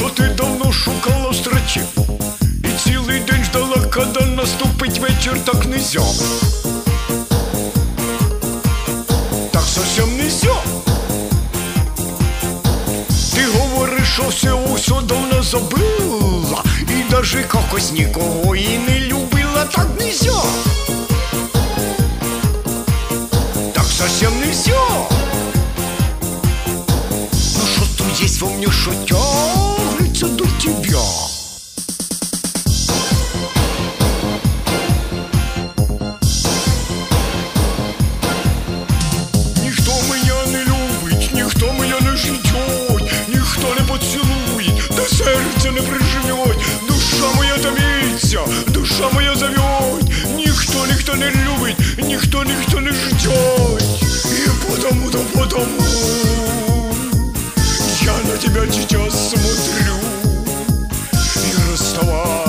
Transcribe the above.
що ти давно шукала встречи і цілий день ждала, коли наступить вечір. Так нельзя, так совсем нельзя. Ти говориш, що все давно забыла і даже якось нікого і не любила. Так нельзя, так совсем нельзя. Ну что тут есть во мне, что тянется до тебя? Ніхто мене не любить, ніхто мене не ждет, ніхто не поцілує, до серця не приживет. Душа моя томиться, душа моя зовет. Ніхто не любить, ніхто не ждет. И потому я на тебя сейчас смотрю, и расставаюсь